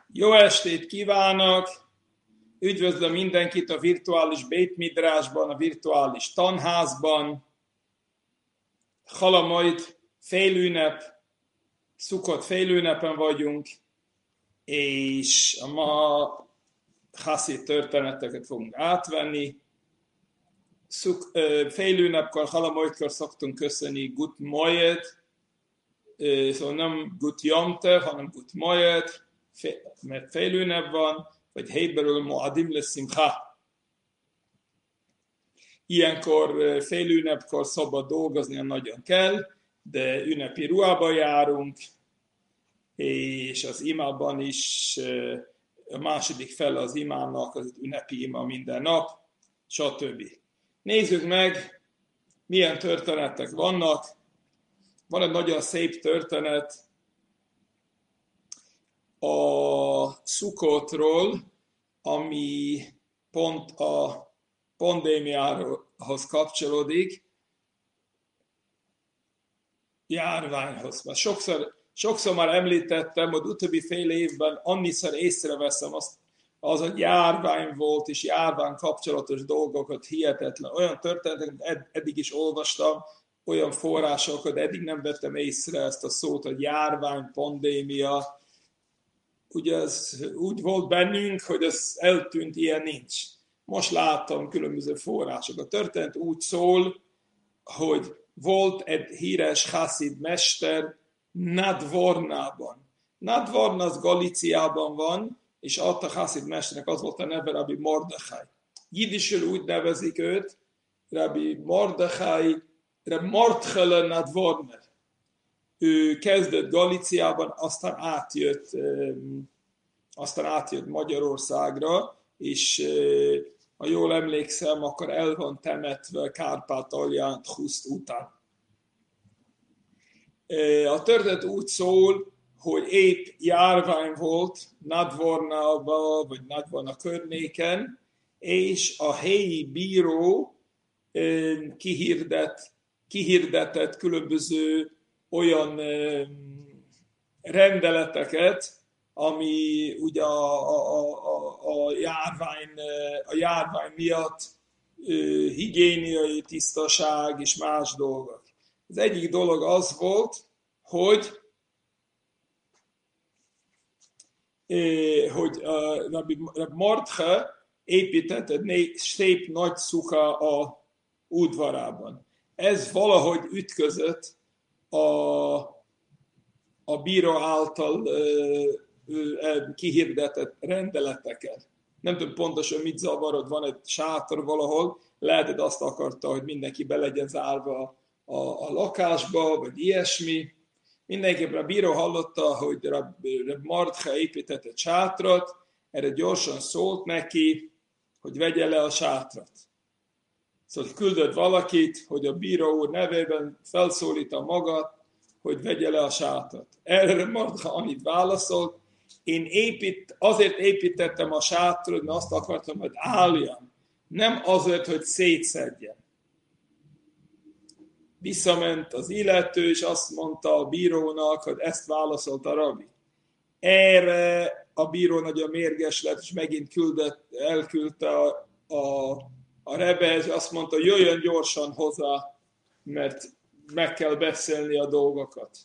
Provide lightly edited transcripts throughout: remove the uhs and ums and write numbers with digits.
Jó estét kívánok! Üdvözlöm mindenkit a virtuális Beit Midrásban, a virtuális tanházban. Halamajt félünnep, Szukot félünnepen vagyunk, és ma Haszid történeteket fogunk átvenni. Félünnepkor, Halamajtkor szoktunk köszönni Gut Moed, szóval nem Gut Yomte, hanem Gut Moed, mert félünnep van, vagy héberül Moadim Leszimcha. Ilyenkor félünnepkor szabad dolgozni, nagyon kell, de ünnepi ruhába járunk, és az imában is a második fele az imának, az ünnepi ima minden nap, stb. Nézzük meg, milyen történetek vannak. Van egy nagyon szép történet a Szukotról, ami pont a pandémiához kapcsolódik, járványhoz. Mert sokszor már említettem, hogy utóbbi fél évben annyiszor észreveszem az a járvány volt, és járvány kapcsolatos dolgokat, hihetetlen. Olyan történeteket eddig is olvastam, olyan forrásokat, eddig nem vettem észre ezt a szót, hogy járvány, pandémia. Ugye ez úgy volt bennünk, hogy ez eltűnt, ilyen nincs. Most láttam különböző források. A történet úgy szól, hogy volt egy híres haszid mester Nadvornában. Nadvorna az Galíciában van, és ott a haszid mesternek az volt a neve Rabbi Mordechai. Jiddisül úgy nevezik őt, Rabbi Mordechai, Rabbi Mordechai Nadvorner. Ő kezdett Galíciában, aztán átjött Magyarországra, és ha jól emlékszem, akkor el van temetve Kárpátalján Huszt után. A történet úgy szól, hogy épp járvány volt Nadvornában, vagy Nadvorna környéken, és a helyi bíró kihirdetett különböző olyan rendeleteket, ami ugye a járvány miatt higiéniai tisztaság és más dolgok. Az egyik dolog az volt, hogy Rabbi Mordechai épített egy szép nagy szuka a udvarában. Ez valahogy ütközött a bíró által kihirdetett rendeleteket. Nem tudom pontosan mit zavarod, van egy sátor valahol, lehet, hogy azt akarta, hogy mindenki be legyen zárva a lakásba, vagy ilyesmi. Mindenképpen a bíró hallotta, hogy Rabbi Mordechai épített egy sátrat, erre gyorsan szólt neki, hogy vegye le a sátrat. Szóval küldött valakit, hogy a bíró úr nevében felszólítta magát, hogy vegye le a sátrat. Erre Mordechai annyit válaszolt, én azért építettem a sátrat, mert azt akartam, hogy álljon, nem azért, hogy szétszedjen. Visszament az illető, és azt mondta a bírónak, hogy ezt válaszolta a rabbi. Erre a bíró nagyon mérges lett, és megint elküldte a rebbe, és azt mondta, hogy jöjjön gyorsan hozzá, mert meg kell beszélni a dolgokat.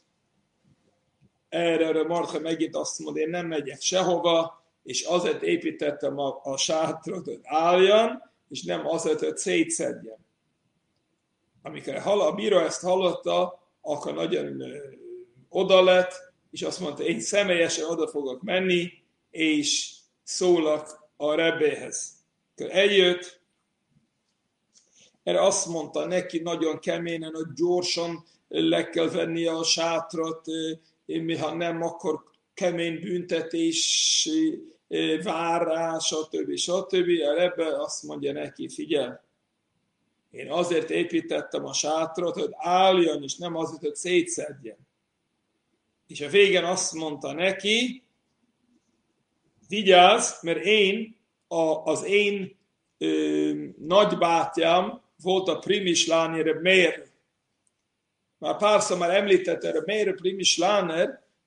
Erre Mordechai megint azt mondta, én nem megyek sehova, és azért építettem a sátrat, hogy álljon, és nem azért, hogy szétszedjen. Amikor a bíró ezt hallotta, akkor nagyon oda lett, és azt mondta, én személyesen oda fogok menni, és szólok a rebbéhez. Akkor eljött, erre azt mondta neki nagyon keményen, hogy gyorsan le kell venni a sátrat, ha nem, akkor kemény büntetés vár rá, stb. A rebbe azt mondja neki, figyelj, én azért építettem a sátrat, hogy álljon, és nem azért, hogy szétszedjen. És a végén azt mondta neki, vigyázz, mert az én nagybátyám volt a Primis Láner Meir. Már párszor már említette, a Meir Primis Láner,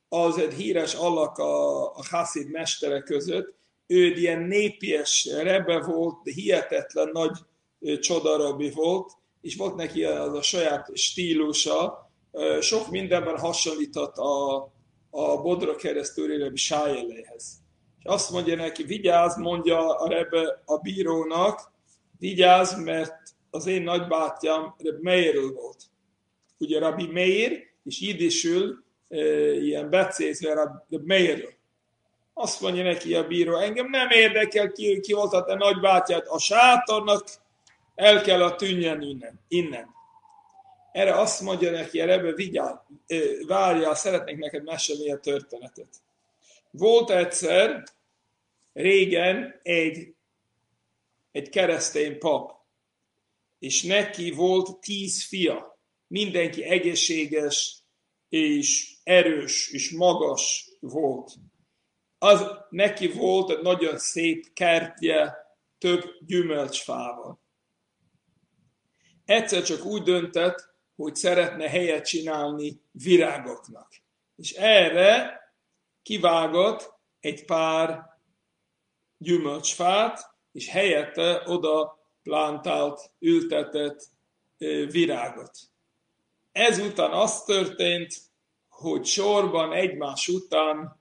az egy híres alak a Hasid mestere között, ő ilyen népies rebbe volt, de hihetetlen nagy csodarabbi volt, és volt neki az a saját stílusa, sok mindenben hasonlított a Bodrog keresztúri Rebbe Sájeléhez. És azt mondja neki, vigyázz, mondja a Rebbe a bírónak, vigyázz, mert az én nagybátyám Rebbe Meirről volt. Ugye Rabbi Meir, és jiddisül ilyen becézve Rebbe Meirről. Azt mondja neki a bíró, engem nem érdekel, ki volt a te nagybátyád, a sátornak el kell a tűnjen innen. Erre azt mondja neki, Rebbe, vigyázz, várjál, szeretnék neked mesélni a történetet. Volt egyszer, régen egy keresztény pap, és neki volt 10 fia. Mindenki egészséges, és erős, és magas volt. Neki volt egy nagyon szép kertje, több gyümölcsfával. Egyszer csak úgy döntött, hogy szeretne helyet csinálni virágoknak. És erre kivágott egy pár gyümölcsfát, és helyette oda plantált, ültetett virágot. Ezután az történt, hogy sorban egymás után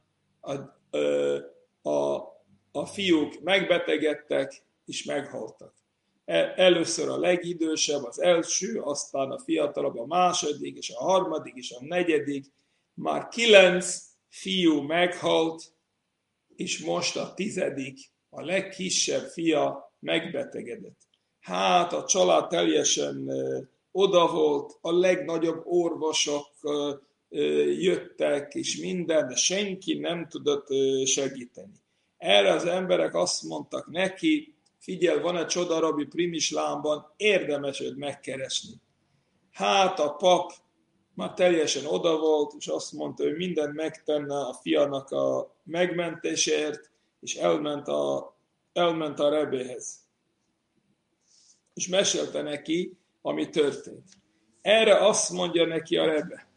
a fiúk megbetegedtek és meghaltak. Először a legidősebb, az első, aztán a fiatalabb, a második, és a harmadik, és a negyedik. Már 9 fiú meghalt, és most a 10., a legkisebb fia megbetegedett. Hát a család teljesen oda volt, a legnagyobb orvosok jöttek, és minden, de senki nem tudott segíteni. Erre az emberek azt mondtak neki, figyelj, van egy csodarabbi Primislámban, érdemes őt megkeresni. Hát a pap már teljesen oda volt, és azt mondta, hogy mindent megtenne a fiának a megmentésért, és elment a rebéhez. És mesélte neki, ami történt. Erre azt mondja neki a rebbe,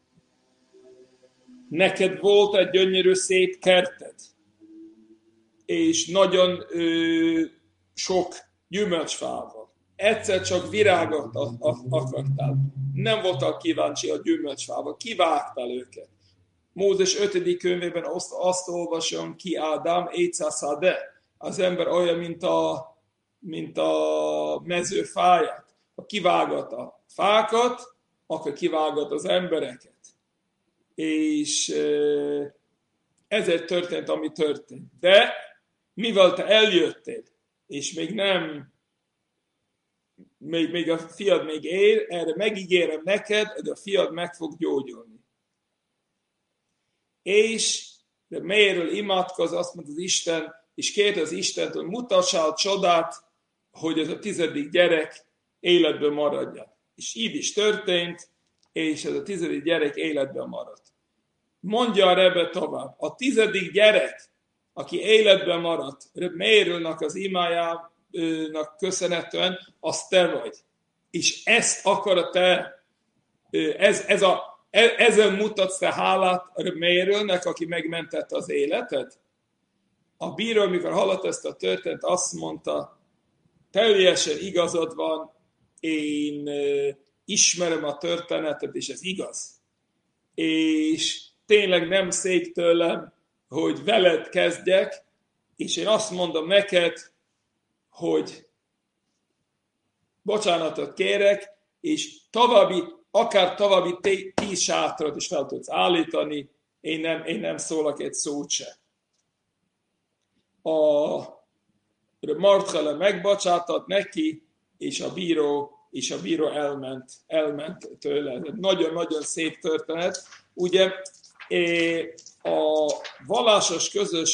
neked volt egy gyönyörű szép kerted, és nagyon sok gyümölcsfával. Egyszer csak virágot akartál. Nem voltál kíváncsi a gyümölcsfával. Kivágtál őket. Mózes 5. könyvében azt olvasom ki Ádám étszaszade. Az ember olyan, mint a mezőfáját. Ha kivágat a fákat, akkor kivágat az embereket. És ezért történt, ami történt. De mivel te eljöttél, és még a fiad még él, erre megígérem neked, hogy a fiad meg fog gyógyulni. És de Meirről imádkoz, azt mondta az Isten, és kérte az Istent, hogy mutassál csodát, hogy ez a 10. gyerek életben maradjon. És így is történt, és ez a 10. gyerek életben maradt. Mondja a rebbe tovább, a 10. gyerek, aki életben maradt, Meirülnek az imájának köszönhetően, az te vagy. És ezt akar te, ezzel mutatsz te hálát Meirülnek, aki megmentette az életet? A bíró, amikor hallott ezt a történet, azt mondta, teljesen igazad van, én ismerem a történetet, és ez igaz. És tényleg nem szép tőlem, hogy veled kezdjek, és én azt mondom neked, hogy bocsánatot kérek, és akár további 10 sátrat is fel tudsz állítani, én nem szólok egy szót se. A Marthele megbocsátott neki, és a bíró elment tőle. Nagyon-nagyon szép történet. Ugye a vallásos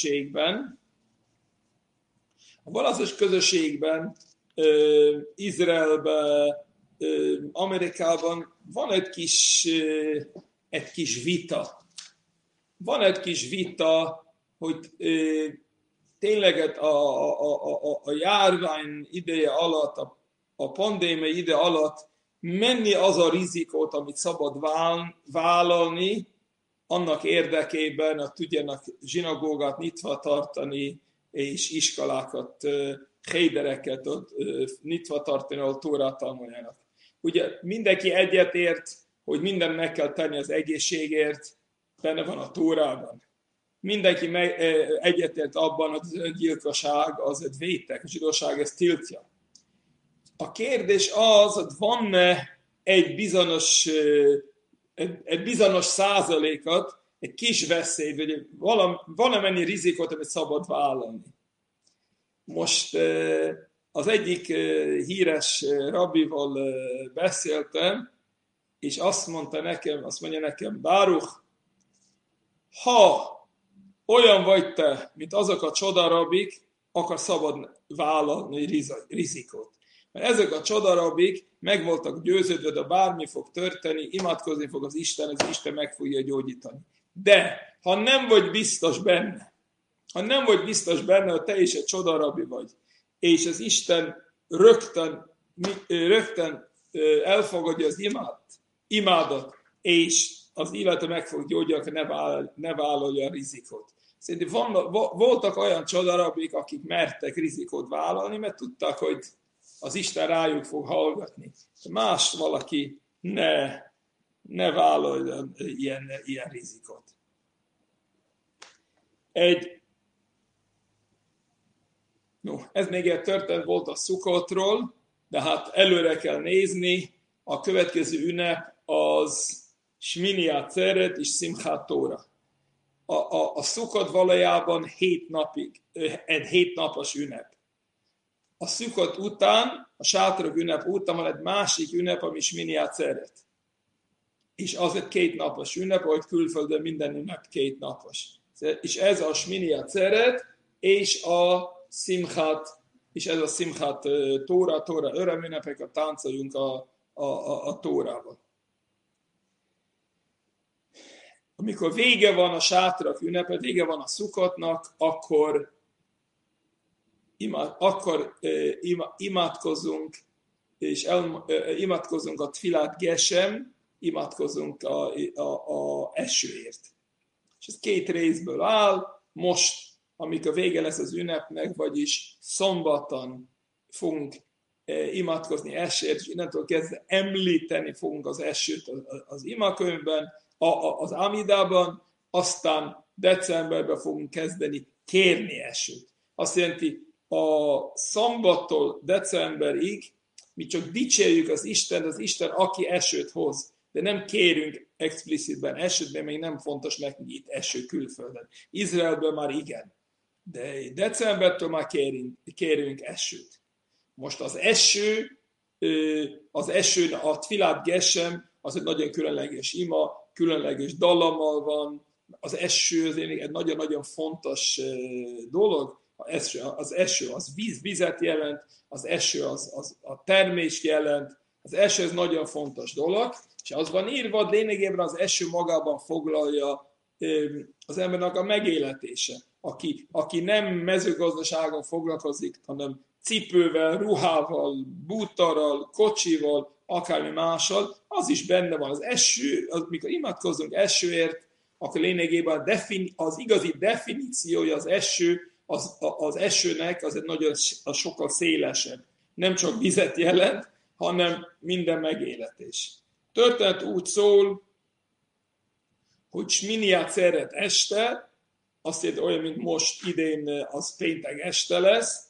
közösségben, Izraelben, Amerikában van egy kis vita. Van egy kis vita, hogy tényleg a járvány ideje alatt, a pandémia ide alatt mennyi az a rizikót, amit szabad vállalni annak érdekében, hogy tudjanak zsinagógát nyitva tartani, és iskolákat, hédereket nyitva tartani, ahol Tórát tanuljanak. Ugye mindenki egyetért, hogy mindent meg kell tenni az egészségért, benne van a Tórában. Mindenki egyetért abban, hogy az öngyilkosság az egy vétek, a zsidóság ezt tiltja. A kérdés az, hogy van-e egy bizonyos százalékot, egy kis veszély, vagy valamennyi rizikót, amit szabad vállalni. Most az egyik híres rabbival beszéltem, és azt mondja nekem, Báruch, ha olyan vagy te, mint azok a csodarabik, akkor szabad vállalni rizikót. Mert ezek a csodarabik meg voltak győződve, de bármi fog történni, imádkozni fog az Isten meg fogja gyógyítani. De ha nem vagy biztos benne, hogy te is egy csodarabi vagy, és az Isten rögtön elfogadja az imádat, és az illetve meg fog gyógyítani, ne vállalja a rizikót. Szerintem voltak olyan csodarabik, akik mertek rizikót vállalni, mert tudták, hogy az Isten rájuk fog hallgatni. Más valaki ne vállaljon ilyen rizikót. Ez még egy történet volt a Szukotról, de hát előre kell nézni. A következő ünnep az Shmini Atzeret és Simchat Tóra. A Szukot valójában 7 napos ünnep. A Szukot után, a sátorok ünnep után van egy másik ünnep, ami Shmini Atzeret. És az egy 2 napos ünnep, ahogy külföldön minden ünnep 2 napos. És ez a Shmini Atzeret, és a Simchat Tóra örömünnepeket táncoljunk a Tórában. Amikor vége van a sátorok ünnepe, vége van a Szukotnak, akkor imádkozunk, és imádkozunk a Tfilat Gesem, imádkozunk a esőért. És ez 2 részből áll. Most, amikor vége lesz az ünnepnek, vagyis szombaton fogunk imádkozni esőért, és innentől kezdve említeni fogunk az esőt az imakönyvben, az Amidában, aztán decemberben fogunk kezdeni kérni esőt. Azt jelenti, a szombattól decemberig mi csak dicsérjük az Isten, aki esőt hoz. De nem kérünk explicitben esőt, mert még nem fontos nekünk itt eső külföldön. Izraelben már igen. De decembertől már kérünk esőt. Most az eső, a Tfilat Gesem, az egy nagyon különleges ima, különleges dallammal van. Az eső az egy nagyon-nagyon fontos dolog. Az eső az vizet jelent, az eső az a termést jelent, az eső ez nagyon fontos dolog, és az van írva, lényegében az eső magában foglalja az embernek a megéletése. Aki nem mezőgazdaságon foglalkozik, hanem cipővel, ruhával, bútorral, kocsival, akármi mással, az is benne van. Az eső, amikor imádkozunk esőért, akkor lényegében az igazi definíciója az esőnek az egy nagyon sokkal szélesebb. Nem csak vizet jelent, hanem minden megéletés. Történet úgy szól, hogy Shmini Atzeret este, azt jelenti olyan, mint most idén az péntek este lesz,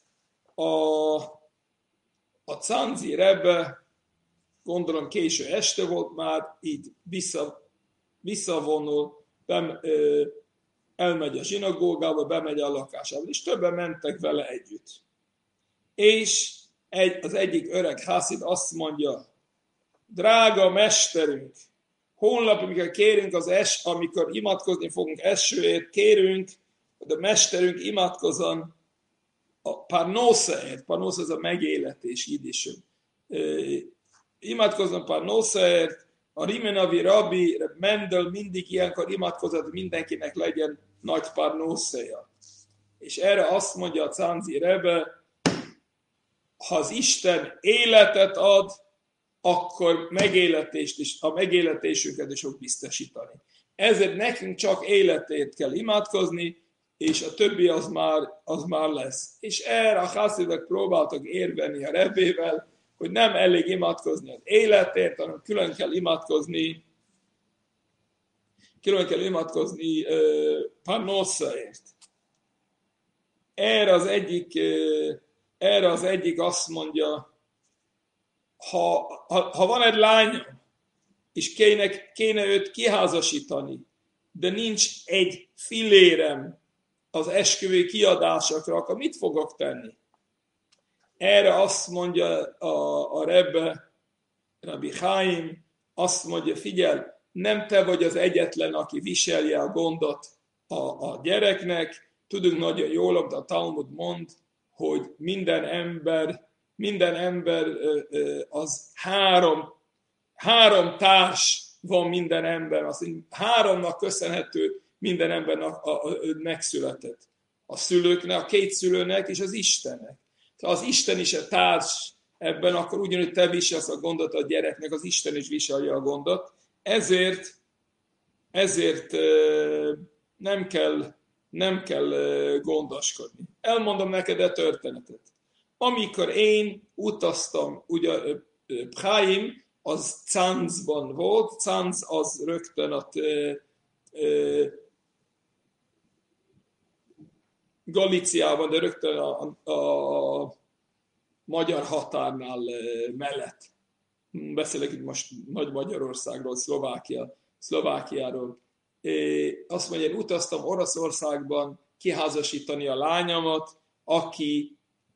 a Czanzi Rebbe, gondolom késő este volt már, így visszavonul, elmegy a zsinagógába, bemegy a lakásába, és többen mentek vele együtt. És az egyik öreg hászid azt mondja, drága mesterünk, holnap, amikor imádkozni fogunk esőért, kérünk, hogy a mesterünk imádkozzon a parnoszaért, parnosza az a megéletés jiddisül. Imádkozzon parnoszaért, a Rimenavi Rabbi Mendel mindig ilyenkor imádkozott, mindenkinek legyen nagy parnoszaja. És erre azt mondja a Czanzi Rebbe, ha az Isten életet ad, akkor a megéletésünket is fog biztosítani. ezért nekünk csak életét kell imádkozni, és a többi az már lesz. És erre a haszidek próbáltak érvelni a Rebbével, hogy nem elég imádkozni az életért, hanem külön kell imádkozni Parnossaért. Erre az egyik azt mondja, ha van egy lányom, és kéne őt kiházasítani, de nincs egy fillérem az esküvői kiadásokra, akkor mit fogok tenni? Erre azt mondja a Rebbe, Rabbi Chaim, azt mondja, figyelj, nem te vagy az egyetlen, aki viselje a gondot a gyereknek. Tudunk nagyon jól, amit a Talmud mond, hogy minden ember az három társ van minden ember, azt mondja, háromnak köszönhető minden embernek megszületett. A szülőknek, a két szülőnek és az Istennek. Ha az Isten is a társ ebben, akkor ugyanúgy te viselsz a gondot a gyereknek, az Isten is viselje a gondot. Ezért nem kell gondoskodni. Elmondom neked a történetet. Amikor én utaztam, ugye Pchaim az Canzban volt, Canz az rögtön a Galíciában, de rögtön a magyar határnál mellett. Beszélek itt most Nagy Magyarországról, Szlovákiáról. Azt mondja, én utaztam Oroszországban kiházasítani a lányomat, aki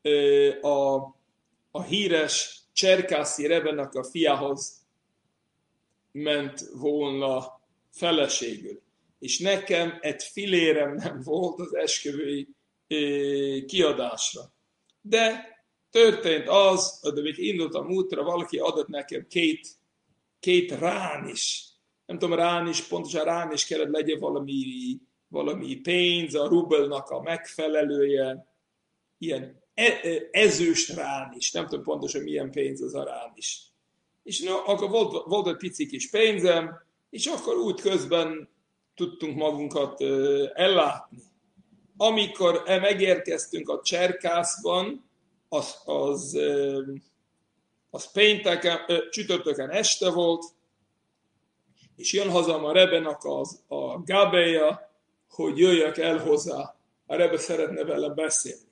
a híres Cserkászi Rebenek a fiához ment volna feleségül. És nekem egy fillérem nem volt az esküvői kiadásra. De történt az, hogy még indultam útra, valaki adott nekem két rán is. Nem tudom, rán is, pontosan rán is kellett legyen valami pénz, a rubelnak a megfelelője, ilyen ezüst rán is. Nem tudom pontosan milyen pénz az a rán is. És akkor volt egy pici kis pénzem, és akkor úgy közben tudtunk magunkat ellátni. Amikor megérkeztünk a Cserkászban, az pénteken, csütörtökön este volt, és jön haza a Rebenek a Gábéja, hogy jöjjek el hozzá. A Rebe szeretne vele beszélni.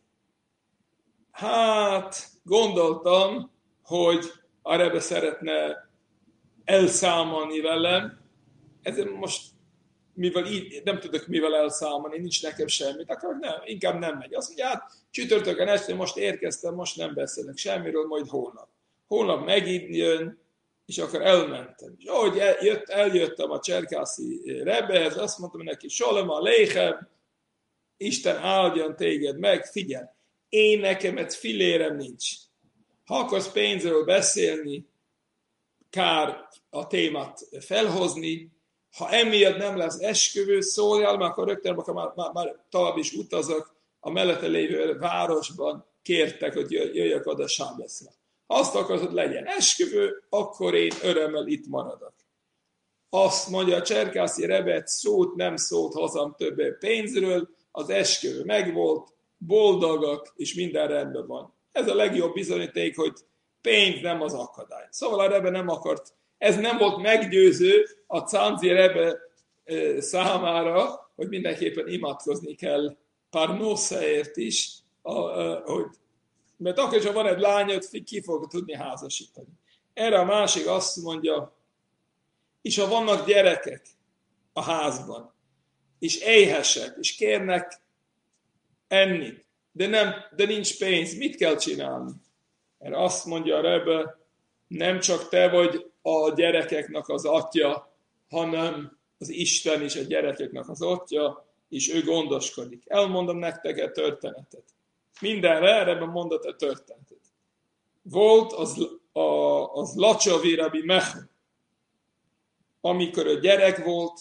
Hát, gondoltam, hogy a Rebe szeretne elszámolni velem. Ezért most, mivel így nem tudok mivel elszámolni, nincs nekem semmit, akkor inkább nem megy. Azt mondja, hát csütörtökön este most érkeztem, most nem beszélek semmiről, majd holnap. Holnap megint jön, és akkor elmentem. És ahogy eljöttem a Cserkászi Rebbehez, azt mondtam neki, Shalom Aleichem, Isten áldjon téged meg, figyelj, én nekem egy fillérem nincs. Ha akarsz pénzről beszélni, kár a témát felhozni, ha emiatt nem lesz esküvő, szóljál, mert akkor rögtön már tovább is utazok, a mellette lévő városban kértek, hogy jöjjek oda Sábeszre. Ha azt akarod, hogy legyen esküvő, akkor én örömmel itt maradok. Azt mondja a Cserkászi Rebbe, szót nem szólt hazam többé pénzről, az esküvő megvolt, boldogak, és minden rendben van. Ez a legjobb bizonyíték, hogy pénz nem az akadály. Szóval a Rebbe nem akart, ez nem volt meggyőző a Canzi Rebbe számára, hogy mindenképpen imádkozni kell Parnossaért is, mert akkor is, ha van egy lányod, ki fog tudni házasítani. Erre a másik azt mondja, és ha vannak gyerekek a házban, és éhesek, és kérnek enni, de nincs pénz, mit kell csinálni? Erre azt mondja a Rebbe, nem csak te vagy a gyerekeknek az atya, hanem az Isten is a gyerekeknek az atya, és ő gondoskodik. Elmondom nektek egy történetet. Mindenre erre mondott a történetet. Volt az Lacsavi Rabbi Mecha, amikor a gyerek volt,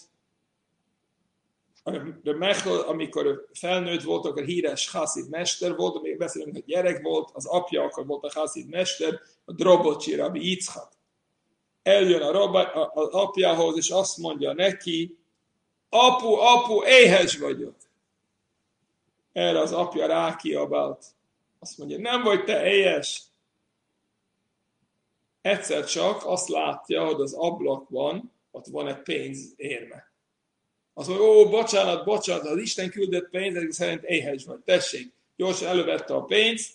amikor felnőtt volt, akkor híres haszid mester volt, amíg beszélünk, hogy gyerek volt, az apja akkor volt a haszid mester, a Drobocsi Rabbi Yitzchak. Eljön az apjához, és azt mondja neki, apu, éhes vagyok. Erre az apja rákiabált. Azt mondja, nem vagy te éhes. Egyszer csak azt látja, hogy az ablakban ott van egy pénzérme. Azt mondja, bocsánat, az Isten küldött pénz, ezek szerint éhes vagy. Tessék, gyorsan elővette a pénzt,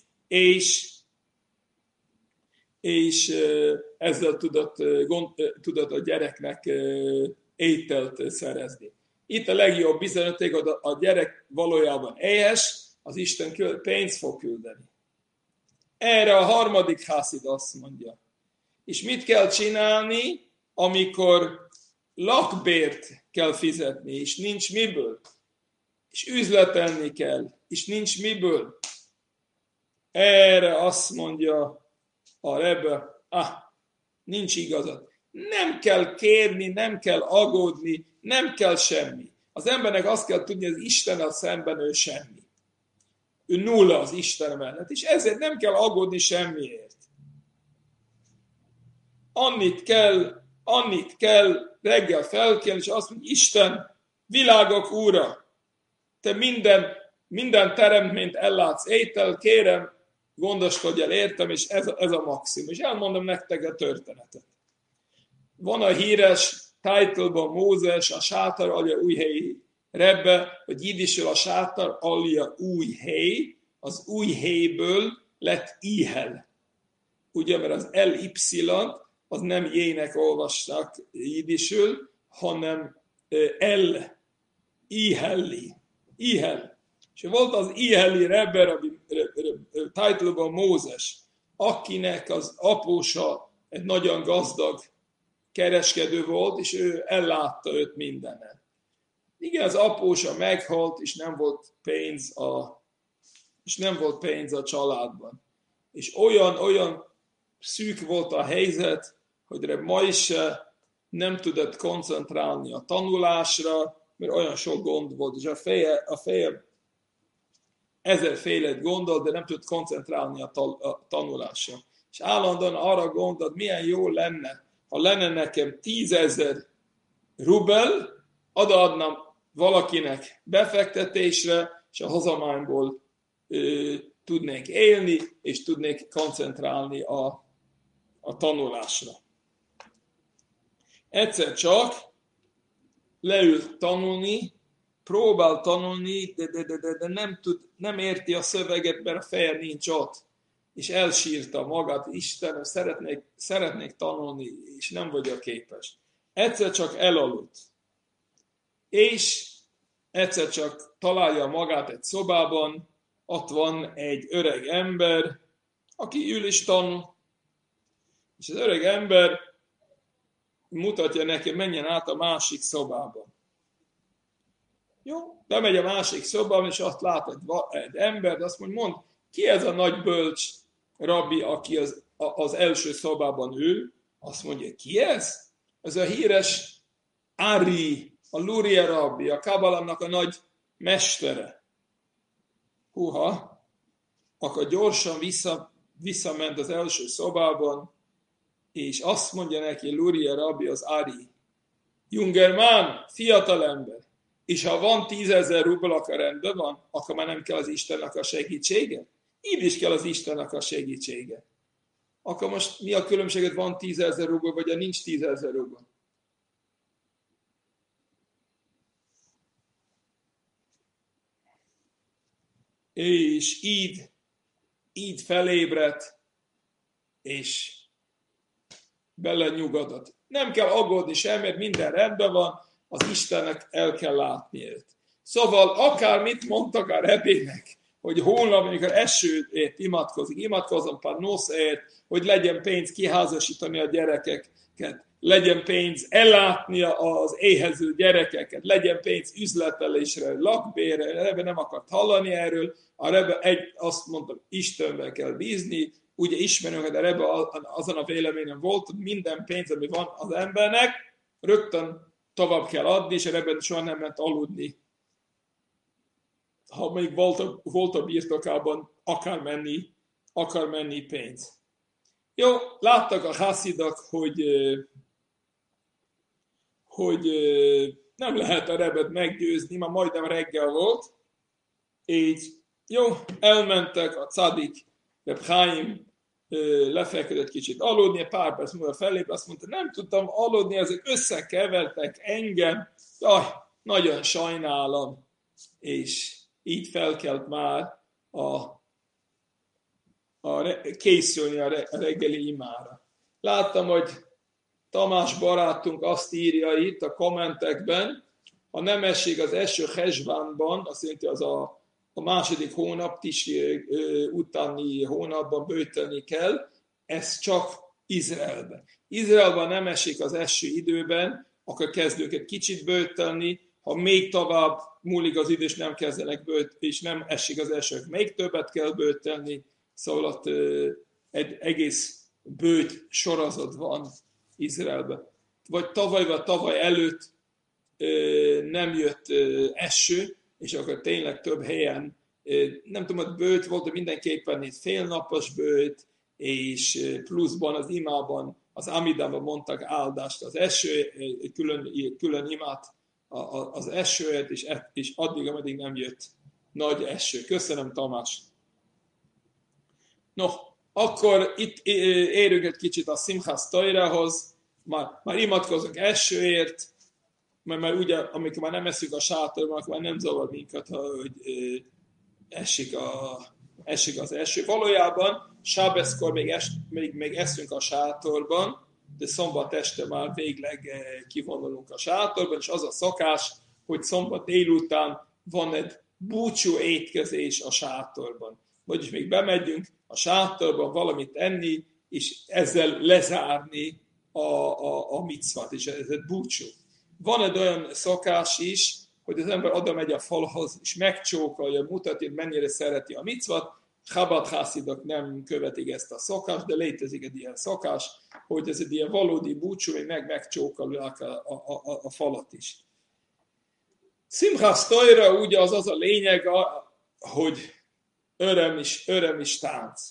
és ezzel tudott a gyereknek ételt szerezni. Itt a legjobb bizonyíték, hogy a gyerek valójában éhes, az Isten pénzt fog küldeni. Erre a harmadik hászid azt mondja. És mit kell csinálni, amikor lakbért kell fizetni, és nincs miből, és üzletelni kell, és nincs miből. Erre azt mondja a Rebbe, nincs igazad. Nem kell kérni, nem kell aggódni, nem kell semmi. Az embernek azt kell tudni, hogy Istennel szemben ő semmi. Ő nulla az Isten mellett, és ezért nem kell aggódni semmiért. Annyit kell reggel felkelni, és azt mondja, Isten, világok úra, te minden teremtményt ellátsz étel, kérem, gondoskodj el értem, és ez a maximum. És elmondom nektek a történetet. Van a híres title-ban Mózes, a sátor alja új helyi Rebbe, hogy jiddisül a sátor alja új hely, az új helyből lett ihel. Ugye, mert az LY, az nem J-nek olvasták jiddisül, hanem L, ihelli, ihel. És volt az iheli Rebbe, title-ban Mózes, akinek az apósa egy nagyon gazdag kereskedő volt, és ő ellátta őt mindennel. Igen, az apósa meghalt, és nem volt pénz a családban. És olyan szűk volt a helyzet, hogy Reb Moshe nem tudott koncentrálni a tanulásra, mert olyan sok gond volt, és a feje ezerfélet gondolt, de nem tudott koncentrálni a tanulásra. És állandóan arra gondolt, milyen jó lenne, ha lenne nekem 10 000 rubel, odaadnám valakinek befektetésre, és a hazamányból tudnék élni, és tudnék koncentrálni a tanulásra. Egyszer csak leült tanulni, próbál tanulni, de nem érti a szöveget, mert a feje nincs ott. És elsírta magát, Istenem, szeretnék tanulni, és nem vagyok képes. Egyszer csak elaludt. És egyszer csak találja magát egy szobában, ott van egy öreg ember, aki ül és tanul. És az öreg ember mutatja neki, menjen át a másik szobába. Jó, bemegy a másik szobába, és azt lát egy embert, azt mondja, ki ez a nagy bölcs rabbi, aki az első szobában ül? Azt mondja, ki ez? Ez a híres Ari, a Luria rabbi, a Kabalának a nagy mestere. Húha, akkor gyorsan visszament az első szobában, és azt mondja neki Luria rabbi, az Ari, Jungerman, fiatalember, és ha van 10 000 rubel, akkor rendben van, akkor már nem kell az Istennek a segítsége? Így is kell az Istennek a segítsége. Akkor most mi a különbséget, van 10 000 rubel, vagy nincs 10 000 rubel? És így felébredt, és belenyugodott. Nem kell aggódni semmit, minden rendben van, az Istennek el kell látni őt. Szóval akármit mondtak a rebének, hogy holnap, amikor esőért imádkozom Parnoszért, hogy legyen pénz kiházasítani a gyerekeket, legyen pénz ellátni az éhező gyerekeket, legyen pénz üzletelésre, lakbérre, a Rebbe nem akart hallani erről, a Rebbe azt mondta, Istenben kell bízni, ugye ismerünk, hogy a Rebbe azon a véleményen volt, hogy minden pénz, ami van az embernek, rögtön tovább kell adni, és a Rebbe soha nem ment aludni. Ha még volt a birtokában, akar menni pénz. Jó, láttak a haszidok, hogy nem lehet a Rebet meggyőzni, már majdnem reggel volt, így jó, elmentek, a Cadik, Reb Chaim lefeküdött kicsit aludni, pár perc múlva fellép, azt mondta, nem tudtam aludni, ezek összekevertek engem, jaj, nagyon sajnálom, és így felkelt már készülni a reggeli imára. Láttam, hogy Tamás barátunk azt írja itt a kommentekben, ha nem esik az eső Hesvánban, azt jelenti az a második hónap, Tisri utáni hónapban böjtölni kell, ez csak Izraelben. Izraelben nem esik az eső időben, akkor kezd őket kicsit böjtölni, ha még tovább múlik az idő, és nem kezdenek és nem esik az eső, még többet kell böjtölni, szóval ott egy egész bőjt sorozat van Izraelben. Vagy tavaly előtt nem jött eső, és akkor tényleg több helyen, nem tudom, hogy bőjt volt, de mindenképpen egy félnapos bőjt, és pluszban az imában, az Amidában mondtak áldást az eső, külön imát az esőet, és addig, ameddig nem jött nagy eső. Köszönöm, Tamás. No, akkor itt érünk egy kicsit a Simchas Tojrához, már imádkozunk esőért, mert már ugye, amikor már nem eszünk a sátorban, akkor már nem zavar minket, hogy esik az eső. Valójában sábeszkor még eszünk a sátorban, de szombat este már végleg kivonulunk a sátorban, és az a szokás, hogy szombat délután van egy búcsú étkezés a sátorban. Vagyis még bemegyünk a sátorban valamit enni, és ezzel lezárni a micvát, és ez egy búcsú. Van egy olyan szokás is, hogy az ember oda megy a falhoz, és megcsókolja, mutatja, hogy mennyire szereti a micvat. Chabad hászidok nem követik ezt a szokást, de létezik egy ilyen szokás, hogy ez egy ilyen valódi búcsú, hogy megcsókolják a falat is. Simchas Tojra ugye az a lényeg, hogy öröm is tánc.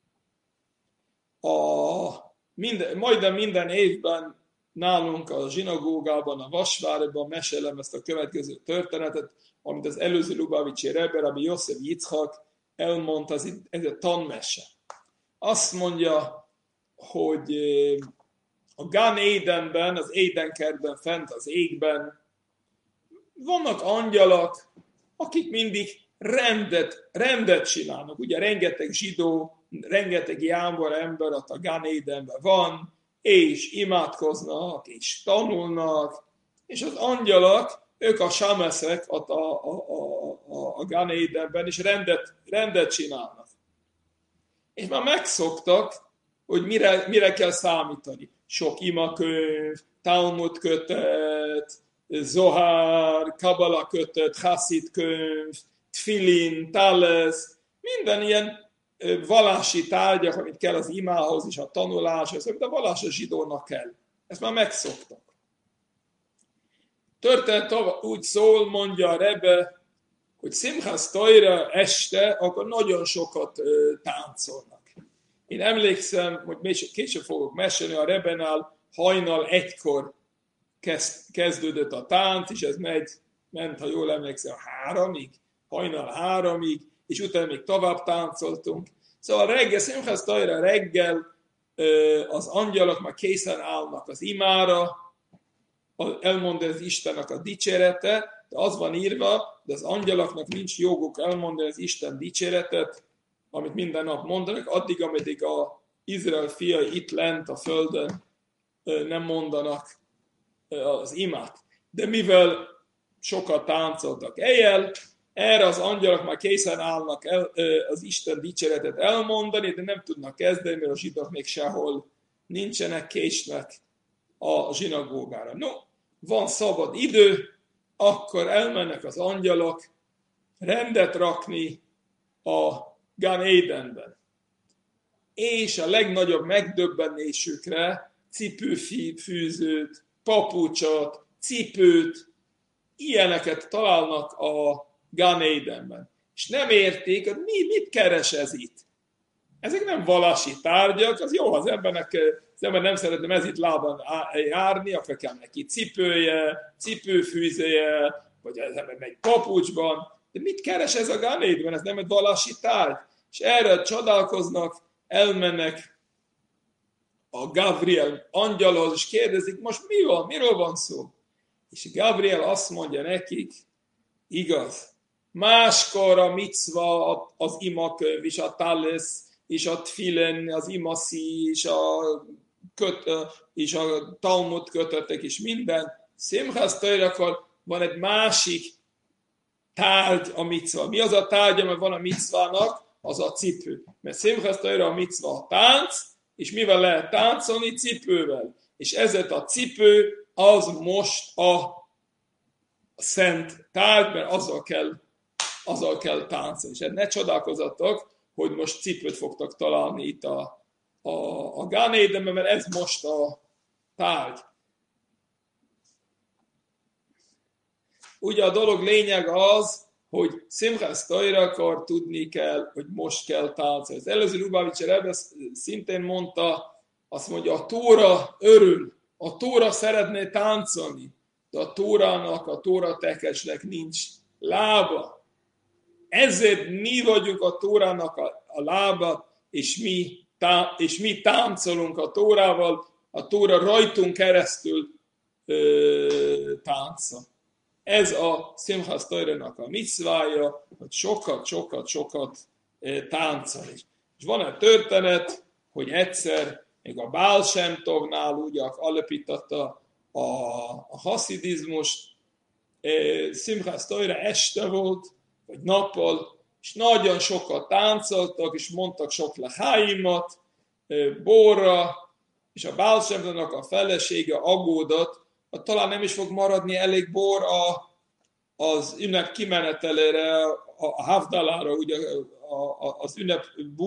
Majdnem minden évben nálunk a zsinagógában, a Vasvárban mesélem ezt a következő történetet, amit az előző Lubavicsi Rebbe, Rabbi Yosef Yitzchak elmondta, ez a tanmese. Azt mondja, hogy a Gan Édenben, az Édenkertben, fent az égben vannak angyalak, akik mindig rendet csinálnak. Ugye rengeteg zsidó, rengeteg jámbor ember ott a Gan Édenben van, és imádkoznak, és tanulnak, és az angyalok, ők a sámeszek ott a Gan Édenben, és rendet csinálnak. És már megszoktak, hogy mire kell számítani. Sok imakönyv, Talmud kötet, Zohar, Kabbalah kötet, Hasid könyv, Tfilin, Tales, minden ilyen vallási tárgyak, amit kell az imához és a tanuláshoz, amit a vallás a zsidónak kell. Ezt már megszoktak. Történet úgy szól, mondja a Rebbe, hogy Simchas Tojra este, akkor nagyon sokat táncolnak. Én emlékszem, hogy később fogok mesélni, a Rebbenál hajnal 1-kor kezdődött a tánc, és ez ment, ha jól emlékszem, 3-ig, hajnal 3-ig, és utána még tovább táncoltunk. Szóval reggel, Simchas Tojra reggel az angyalok már készen állnak az imára, elmondani az Istennek a dicsérete, de az van írva, de az angyaloknak nincs joguk elmondani az Isten dicséretet, amit minden nap mondanak, addig, ameddig az Izrael fiai itt lent a földön nem mondanak az imát. De mivel sokat táncoltak éjjel, erre az angyalok már készen állnak az Isten dicséretet elmondani, de nem tudnak kezdeni, mert a zsidók még sehol nincsenek, késnek a zsinagógára. No, van szabad idő, akkor elmennek az angyalok rendet rakni a Gan Édenben. És a legnagyobb megdöbbenésükre cipőfűzőt, papucsot, cipőt, ilyeneket találnak a Gan Édenben. És nem érték, hogy mit keres ez itt. Ezek nem vallási tárgyak, az jó, az ember nem szeretne mezitlábban járni, akkor kell neki cipője, cipőfűzéje, vagy az ember megy papucsban. De mit keres ez a Gan Édenben? Ez nem egy vallási tárgy. És erre csodálkoznak, elmennek a Gabriel angyalhoz, és kérdezik, most mi van, miről van szó? És Gabriel azt mondja nekik, igaz, máskor a micva, az imakönyv, és a talesz, és a tfilen, az imaszi, és a Talmud kötöttek, és minden. Simchas Torah-kor van egy másik tárgy a micva. Mi az a tárgy, mert van a micvának? Az a cipő. Mert Simchas Torah a micva a tánc, és mivel lehet táncolni? Cipővel. És ezért a cipő az most a szent tárgy, mert azzal kell táncolni. És ne csodálkozzatok, hogy most cipőt fogtok találni itt a Gan Édenben, mert ez most a tárgy. Ugye a dolog lényeg az, hogy Simchas Torah-kor tudni kell, hogy most kell táncolni. Az előző Lubavitcher Rebbe szintén mondta, azt mondja, a Tóra örül, a Tóra szeretné táncolni, de a Tórának, a Tóra tekesnek nincs lába. Ezért mi vagyunk a Tórának a lába, és mi táncolunk a Tórával, a Tóra rajtunk keresztül táncol. Ez a Simchas Torah-nak a micvája, hogy sokat táncolni. És van egy történet, hogy egyszer még a Baal Shem Tovnál ugye alapította a haszidizmust, Simchas Torah este volt, vagy nappal, és nagyon sokat táncoltak, és mondtak sok leháimat, borra, és a Baal Shem Tovnak a felesége aggódott, hogy talán nem is fog maradni elég bor az ünnep kimenetelére, a Havdalára, ugye az ünnep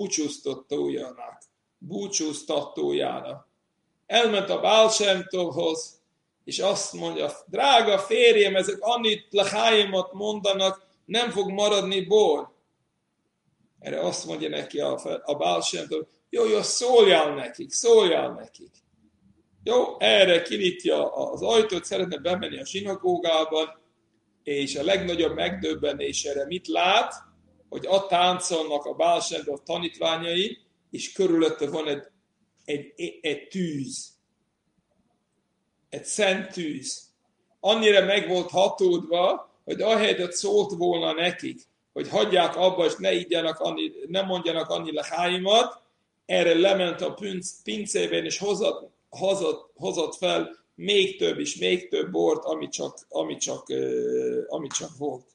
búcsúztatójára. Elment a Baal Shem Tovhoz, és azt mondja, drága férjem, ezek annyit leháimat mondanak, nem fog maradni bor. Erre azt mondja neki a Baal Shem Tov, jó, szóljál nekik. Jó, erre kinyitja az ajtót, szeretne bemenni a zsinagógában, és a legnagyobb megdöbbenésére mit lát, hogy ott táncolnak a Baal Shem Tov tanítványai, és körülötte van egy tűz. Egy szent tűz. Annyira meg volt hatódva, hogy ahelyett, hogy szólt volna nekik, hogy hagyják abba, és ne mondjanak annyi leháimat, erre lement a pincében, és hozott fel még több bort, ami csak volt.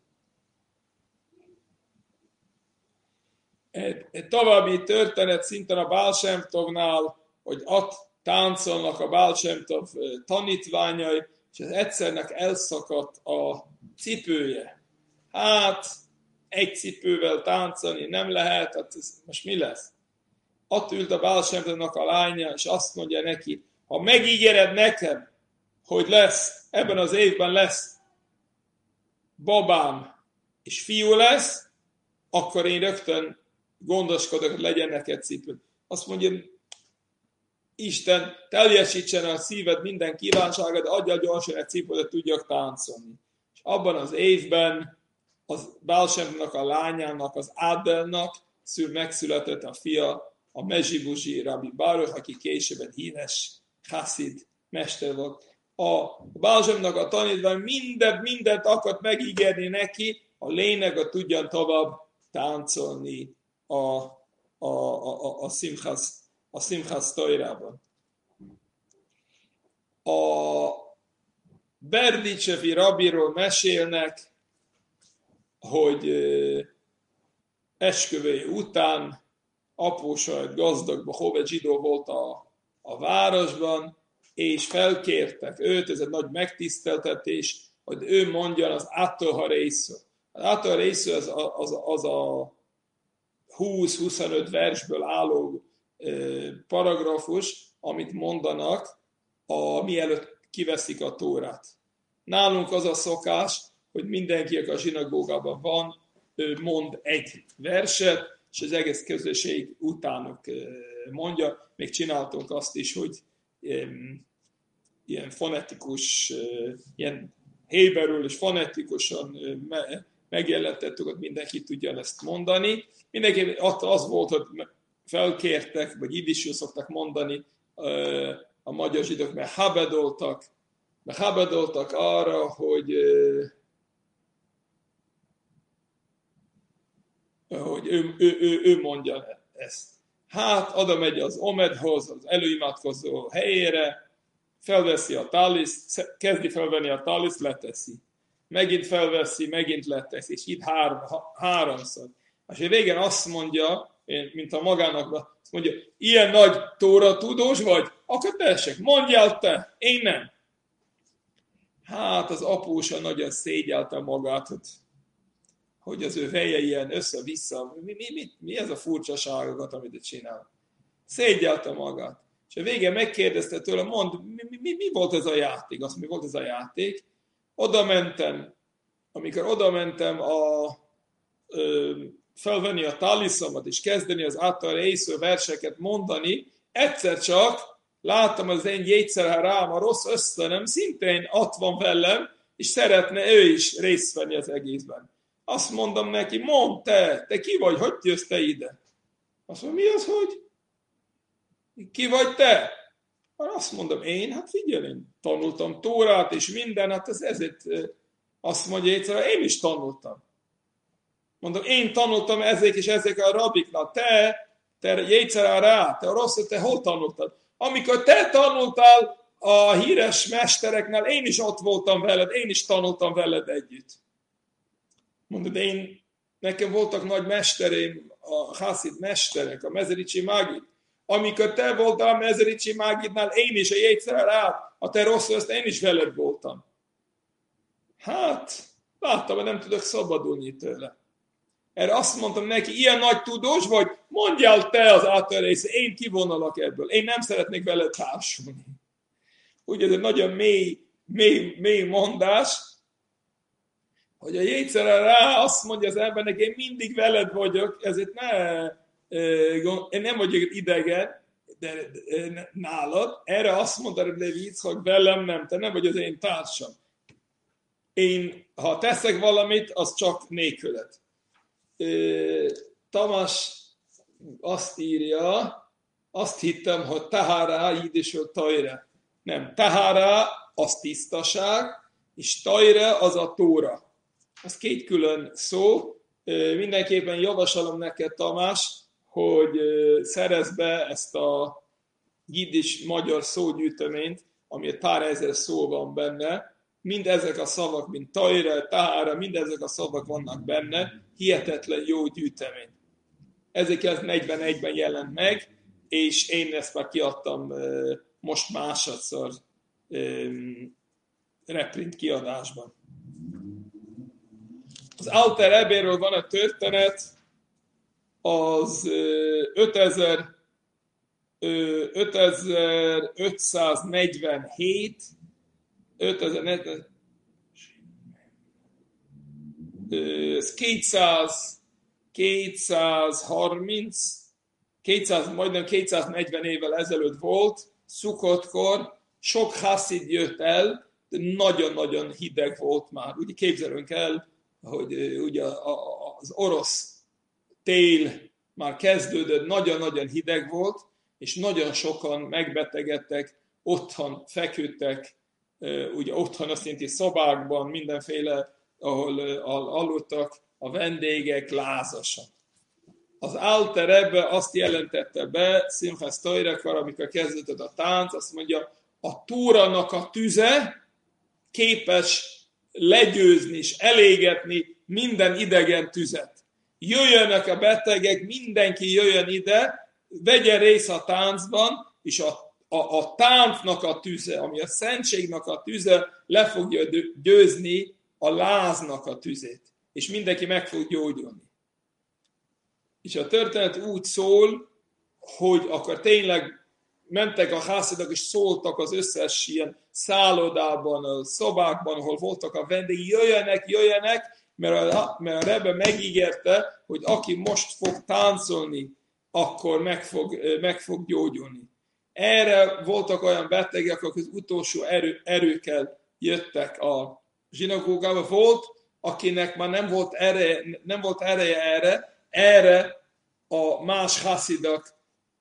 Egy további történet szinten a Baal Shem Tovnál, hogy ott táncolnak a Baal Shem Tov tanítványai, és az egyszernek elszakadt a cipője. Hát, egy cipővel táncolni nem lehet, hát ez most mi lesz? Ott ült a Baal Shem Tovnak a lánya, és azt mondja neki, ha megígéred nekem, hogy ebben az évben lesz babám, és fiú lesz, akkor én rögtön gondoskodok, hogy legyen neked cipőd. Azt mondja, Isten teljesítsen a szíved minden kívánságod, adja gyorsan egy cipőt, hogy tudjak táncolni. És abban az évben az Baal Shem Tovnak a lányának, az Adelnak megszületett a fia, a Mezsibuzsi Rabbi Baruch, aki később híres Hasid mester volt. A Baal Shem Tovnak a tanítvány mindent akart megígérni neki, a lényeg, hogy tudjan tovább táncolni a Simchas Torában. A Berditchevi rabbiról mesélnek, hogy esküvője után apósa egy gazdag Bohove zsidó volt a városban, és felkértek őt, ez egy nagy megtiszteltetés, hogy ő mondja az Ato Harészó. Az Ato Harészó az a 20-25 versből álló paragrafus, amit mondanak, mielőtt kiveszik a Tórát. Nálunk az a szokás, hogy mindenki, aki a zsinagógában van, ő mond egy verset, és az egész közösség utánuk mondja. Még csináltunk azt is, hogy ilyen fonetikus, ilyen héberül és fonetikusan megjelentettük, hogy mindenki tudja ezt mondani. Mindenki az volt, hogy felkértek, vagy idisül szoktak mondani a magyar zsidók, mert habedoltak arra, hogy ő mondja ezt. Hát, oda megy az omedhoz, az előimádkozó helyére, felveszi a taliszt, kezdi felvenni a taliszt, leteszi. Megint felveszi, megint leteszi, és így háromszor. És régen azt mondja, mint a magának, azt mondja, ilyen nagy tóra tudós vagy? Akkor tessék, mondjál te, én nem. Hát az apósa nagyon szégyelte magát, hogy az ő feje ilyen össze-vissza, mi ez a furcsaságokat, amit csinál. Szégyelte magát. És a végén megkérdezte tőle, mondd, mi volt ez a játék? Azt mi volt ez a játék? Amikor oda mentem felvenni a taliszomat, és kezdeni az által észő verseket mondani, egyszer csak láttam az én jétszer rám, a rossz ösztönöm szintén ott van velem, és szeretne ő is részt venni az egészben. Azt mondom neki, mondd te ki vagy, hogy jössz te ide? Azt mondom, mi az, hogy? Ki vagy te? Azt mondom, én, hát figyelj, én tanultam Tórát és minden, hát ezért azt mondja egyszer, én is tanultam. Mondom, én tanultam ezek a rabiknál, te jétszer rá, te rossz, te hol tanultad? Amikor te tanultál a híres mestereknél, én is ott voltam veled, én is tanultam veled együtt. Mondod, nekem voltak nagy mestereim, a Hasid mesterek, a Mezericsi Mágid. Amikor te voltál a Mezericsi Mágidnál, én is a jétszer rá, a te rossz össz, én is veled voltam. Hát, láttam, hogy nem tudok szabadulni tőle. Erre azt mondtam neki, ilyen nagy tudós vagy, mondjál te az átörész, én kivonalak ebből, én nem szeretnék veled társulni. Ugye ez egy nagyon mély mondás, hogy a jétszere rá azt mondja az embernek, én mindig veled vagyok, ezért én nem vagyok idegen de nálad. Erre azt mondta Levi Yitzchak, velem nem, te nem vagy az én társam. Én, ha teszek valamit, az csak nélküled. Tamás azt írja, azt hittem, hogy tahara, jidisül tajre. Nem, tahara az tisztaság, és tajre az a tóra. Az két külön szó. Mindenképpen javasolom neked, Tamás, hogy szerezd be ezt a jiddis magyar szógyűjteményt, ami pár ezer szó van benne. Mind ezek a szavak, mint tajra, tahara, mind ezek a szavak vannak benne. Hihetetlen jó gyűjtemény. 1941-ben jelent meg, és én ezt már kiadtam most másodszor reprint kiadásban. Az Alter Rebéről van a történet, az 5547, 230, majdnem 240 évvel ezelőtt volt, Szukkotkor, sok haszid jött el, de nagyon-nagyon hideg volt már. Ugye képzelünk el, hogy ugye az orosz tél már kezdődött, nagyon-nagyon hideg volt, és nagyon sokan megbetegedtek, otthon feküdtek, ugye otthon azt jelenti szobákban, mindenféle, ahol aludtak a vendégek lázasan. Az Alter Rebbe azt jelentette be, Simchas Tojrekor, amikor kezdődött a tánc, azt mondja, a Tórának a tüze képes legyőzni és elégetni minden idegen tüzet. Jöjjönek a betegek, mindenki jöjjön ide, vegye részt a táncban, és a táncnak a tüze, ami a szentségnek a tüze, le fogja győzni a láznak a tüzét. És mindenki meg fog gyógyulni. És a történet úgy szól, hogy akkor tényleg mentek a hászidok, és szóltak az összes ilyen szállodában, a szobákban, ahol voltak a vendégek, jöjjenek, mert a Rebbe megígérte, hogy aki most fog táncolni, akkor meg fog gyógyulni. Erre voltak olyan betegek, akik az utolsó erőkkel jöttek a zsinagógába. Volt, akinek már nem volt ereje erre a más haszidok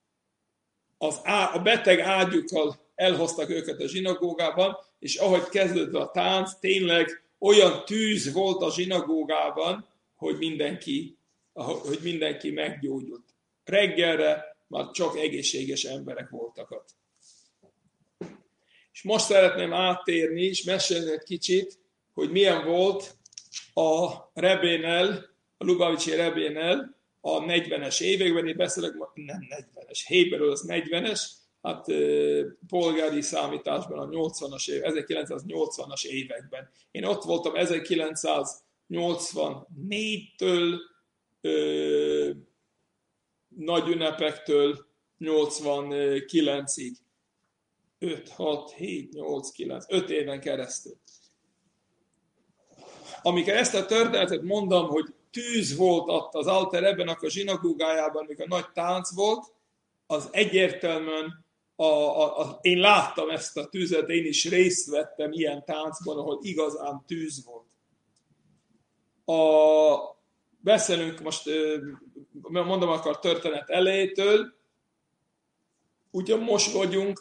a beteg ágyukkal elhoztak őket a zsinagógában, és ahogy kezdődött a tánc, tényleg olyan tűz volt a zsinagógában, hogy mindenki meggyógyult. Reggelre már csak egészséges emberek voltak ott. És most szeretném áttérni és mesélni egy kicsit, hogy milyen volt a Rebénel, a Lubavicsi Rebénel a 40-es években. Én beszélek, nem 40-es, Héberül az 40-es, hát polgári számításban a 80-as év, 1980-as években. Én ott voltam 1984-től, nagy ünnepektől 89-ig. 5, 6, 7, 8, 9, 5 éven keresztül. Amikor ezt a történetet mondom, hogy tűz volt ott az Alter Rebbenek a zsinagógájában, amikor nagy tánc volt, az egyértelműen én láttam ezt a tűzet, én is részt vettem ilyen táncban, ahol igazán tűz volt. Beszélünk most, mondom akkor a történet elejétől, ugye most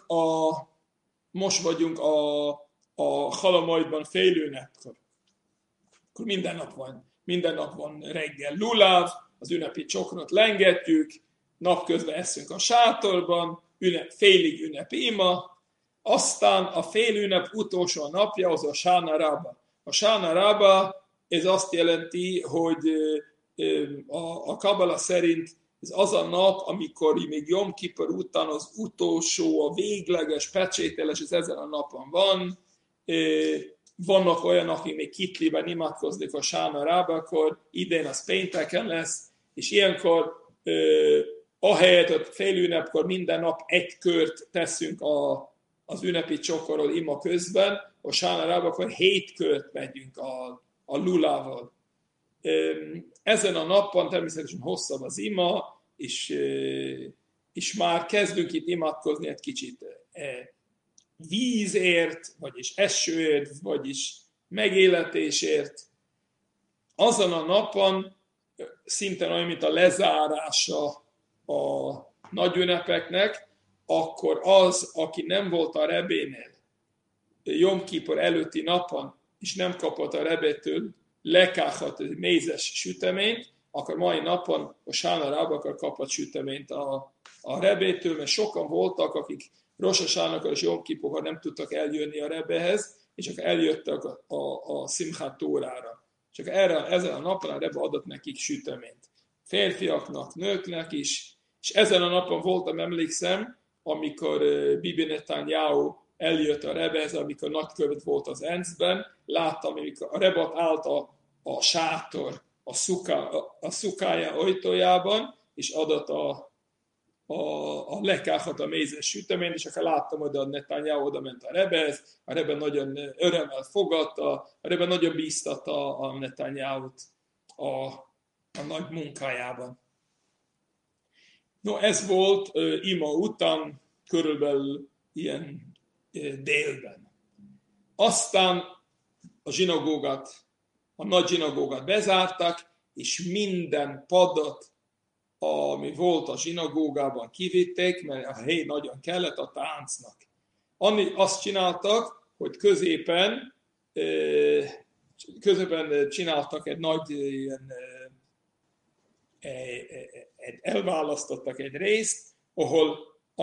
vagyunk a Halamaidban félünnepkor. Akkor minden nap van reggel luláv, az ünnepi csokrot lengetjük, napközben eszünk a sátorban, félig ünnepi ima, aztán a félünnep utolsó napja az a Sána Rabba. A Sána Rabba, ez azt jelenti, hogy a Kabala szerint ez az a nap, amikor még Jom Kippur után az utolsó, a végleges pecsételés, ez ezen a napon van. Vannak olyan, akik még Kitliben imádkoznak a Sána Rábakor, idén az pénteken lesz, és ilyenkor ahelyett, hogy félünnepkor minden nap egy kört teszünk az ünnepi csokorról ima közben, a Sána Rábakor 7 kört megyünk a lulával. Ezen a napon természetesen hosszabb az ima, és már kezdünk itt imádkozni egy kicsit vízért, vagyis esőért, vagyis megéletésért. Azon a napon szinte olyan, mint a lezárása a nagy ünnepeknek, akkor az, aki nem volt a Rebénél Jom Kippur előtti napon, és nem kapott a Rebétől lekáhat mézes süteményt, akkor mai napon a Sána Rábakor kapott süteményt a Rebétől, mert sokan voltak, akik Rosh Hashanakor és Jom Kippurkor nem tudtak eljönni a Rebbehez, és csak eljöttek a Simchat Tórára. Csak ezen a napon a Rebbe adott nekik süteményt. Férfiaknak, nőknek is. És ezen a napon voltam, emlékszem, amikor Bibi Netanyahu eljött a Rebbehez, amikor nagykövet volt az ENSZ-ben, láttam, amikor a Rebbe állt a sátor, a szukája ajtójában, és adott a lekáhat a mézes süteményt, és akkor láttam, hogy a Netanyahu oda ment a Rebbehez, a Rebbe nagyon örömmel fogadta, a Rebbe nagyon bíztatta a Netanyahut a nagy munkájában. No, ez volt ima után, körülbelül ilyen délben. Aztán a nagy zsinagógát bezártak, és minden padot, ami volt a zsinagógában, kivitték, mert a hely nagyon kellett a táncnak. Azt csináltak, hogy középen csináltak egy nagy ilyen, elválasztottak egy részt, ahol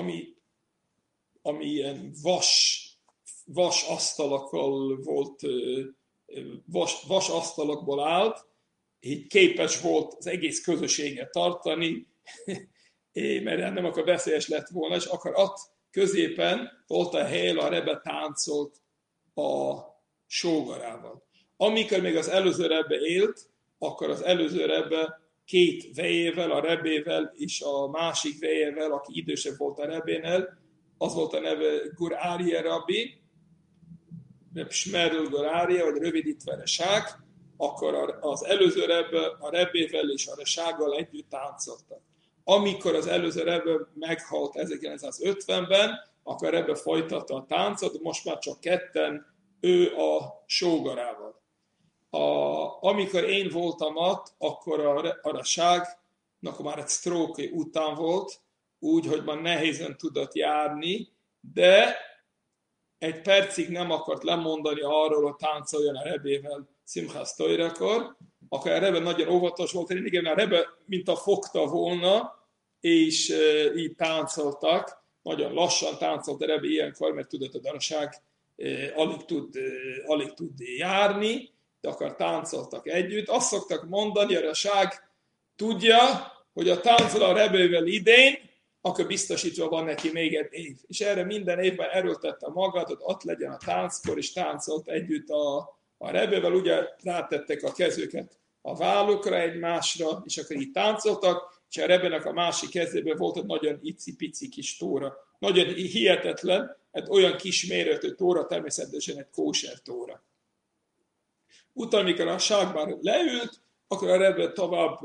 ami ilyen vas asztalokkal volt, vas asztalokból állt, így képes volt az egész közösséget tartani, mert nem akar veszélyes lett volna, és akkor ott középen volt a hely, a Rebbe táncolt a sógarával. Amikor még az előző Rebbe élt, akkor az előző Rebbe 2 vejével, a Rebbével és a másik vejével, aki idősebb volt a Rebbénél, az volt a neve Gur Aryeh Rabbi, Shmerul Gur Aryeh, vagy rövidítve Resák, akkor az előző rebbe a rebbével és a resággal együtt táncoltak. Amikor az előző rebbe meghalt 1950-ben, akkor a rebbe folytatta a táncot, most már csak ketten, ő a sógorával. Amikor én voltam ott, akkor a reságnak már egy stroke után volt, úgy, hogy már nehézen tudott járni, de egy percig nem akart lemondani arról, hogy táncoljon a rebével Simchas Toirakor, akkor a rebbe nagyon óvatos volt, igen, a rebbe mintha fogta volna, és így táncoltak, nagyon lassan táncolt a rebbe ilyenkor, mert tudott, hogy a reság alig tud járni, de akkor táncoltak együtt. Azt szoktak mondani, a reság tudja, hogy a táncol a rebével idén, akkor biztosítva van neki még egy év. És erre minden évben erőltette magát, hogy ott legyen a tánckor, és táncolt együtt a rebével. Ugye rátettek a kezüket a vállukra egymásra, és akkor így táncoltak, és a rebének a másik kezében volt egy nagyon icipici kis tóra. Nagyon hihetetlen, egy olyan kis méretű tóra, természetesen egy kóser tóra. Utána, amikor a ság már leült, akkor a rebbe tovább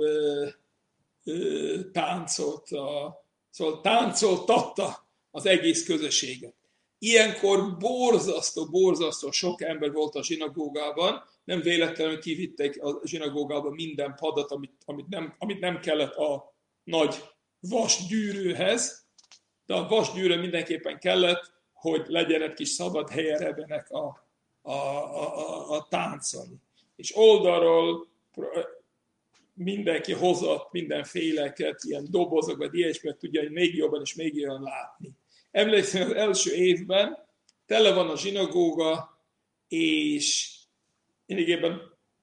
szóval táncoltatta az egész közösséget. Ilyenkor borzasztó sok ember volt a zsinagógában, nem véletlenül kivitték a zsinagógában minden padat, amit nem kellett a nagy vasgyűrűhez, de a vasgyűrű mindenképpen kellett, hogy legyen egy kis szabad helye rebbenek a táncon. És oldalról mindenki hozott mindenféleket, ilyen dobozok, ilyesmit tudja, hogy még jobban és még jobban látni. Emlékszem, az első évben tele van a zsinagóga, és lényegében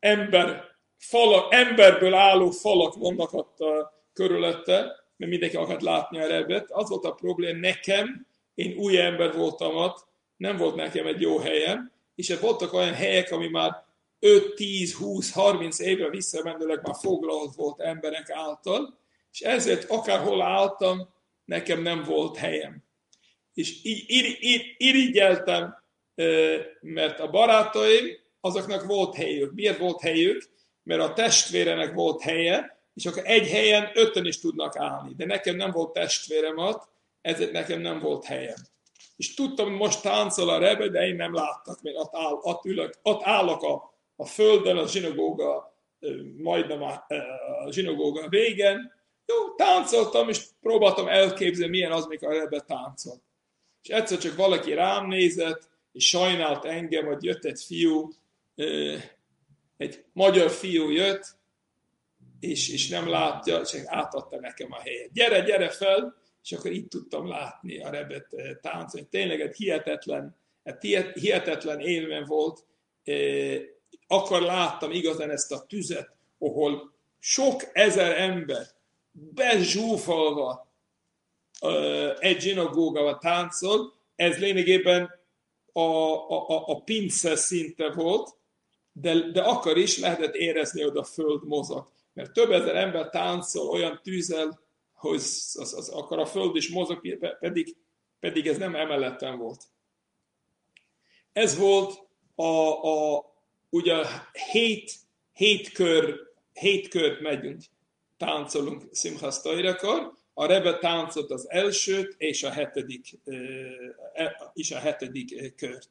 emberből álló falak vannak ott körülötte, mert mindenki akart látni a rebbet. Az volt a problém nekem, én új ember voltam ott, nem volt nekem egy jó helyem, és voltak olyan helyek, ami már 5, 10, 20, 30 évre visszamenőleg már foglalt volt emberek által, és ezért akárhol álltam, nekem nem volt helyem. És így irigyeltem, mert a barátaim, azoknak volt helyük. Miért volt helyük? Mert a testvérenek volt helye, és akkor egy helyen 5-en is tudnak állni. De nekem nem volt testvérem ott, ezért nekem nem volt helyem. És tudtam, hogy most táncol a rebbe, de én nem láttak, mert ott állok a földön, a zsinagóga, majdnem a zsinagóga végen. Jó, táncoltam, és próbáltam elképzelni, milyen az, mikor a rebbe táncol. És egyszer csak valaki rám nézett, és sajnált engem, hogy jött egy fiú, egy magyar fiú jött, és nem látja, csak átadta nekem a helyet. Gyere fel, és akkor így tudtam látni a rebet táncolni. Tényleg egy hihetetlen élmény volt. Akkor láttam igazán ezt a tüzet, ahol sok ezer ember bezsúfolva egy zsinagógával táncol. Ez lényegében a pince szinte volt, de akkor is lehetett érezni, hogy a föld mozog. Mert több ezer ember táncol olyan tűzzel, hogy akkor a föld is mozog, pedig ez nem emeleten volt. Ez volt ugye 7 kört megyünk, táncolunk Simchas Toirakor. A rebbe táncolt az elsőt és a hetedik kört.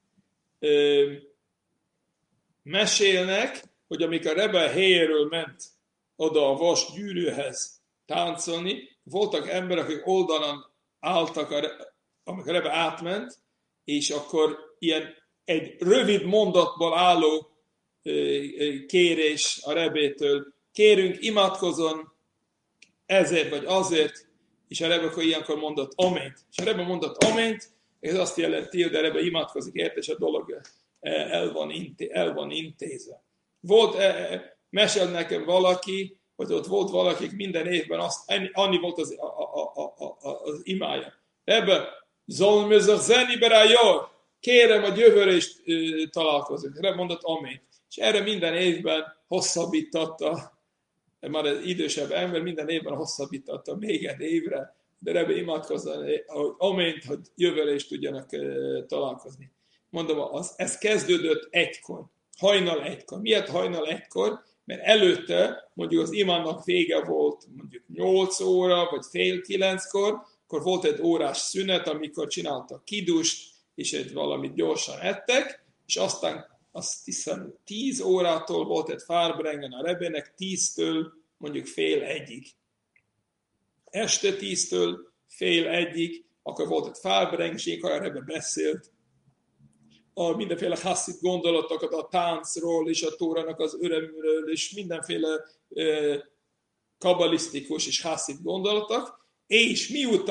Mesélnek, hogy amikor a rebbe helyéről ment oda a vas gyűrűhez táncolni, voltak emberek, akik oldalon álltak, amikor a rebbe átment, és akkor ilyen egy rövid mondatból álló kérés a rebétől, kérünk, imádkozzon ezért vagy azért, és a rebbe akkor ilyenkor mondott amént. És a rebbe mondott amént, ez azt jelenti, hogy a rebbe imádkozik érte, és a dolog el van intézve. Mesél nekem valaki, hogy ott volt valakik minden évben, annyi volt az imája. Rebbe, zolmözök zeni berajor, kérem, hogy jövőre is találkozunk. Rebbe mondott amént. És erre minden évben hosszabbította, már az idősebb ember minden évben hosszabbította még egy évre, de Rebbe imádkozni, amént, hogy jövőre is tudjanak találkozni. Mondom, ez kezdődött egykor. hajnal egykor. Miért hajnal egykor? Mert előtte mondjuk az imának vége volt mondjuk 8 óra, vagy fél 9-kor, akkor volt egy órás szünet, amikor csináltak kidust, és egy valamit gyorsan ettek, és aztán azt hiszem 10 órától volt egy fárbrengen a rebének, 10-től mondjuk fél 1-ig. Este 10-től fél 1-ig, akkor volt egy fárbreng, és ilyenkor a rebbe beszélt a mindenféle hasszid gondolatokat a táncról, és a tórának az örömről, és mindenféle kabalisztikus és hasszid gondolatok, és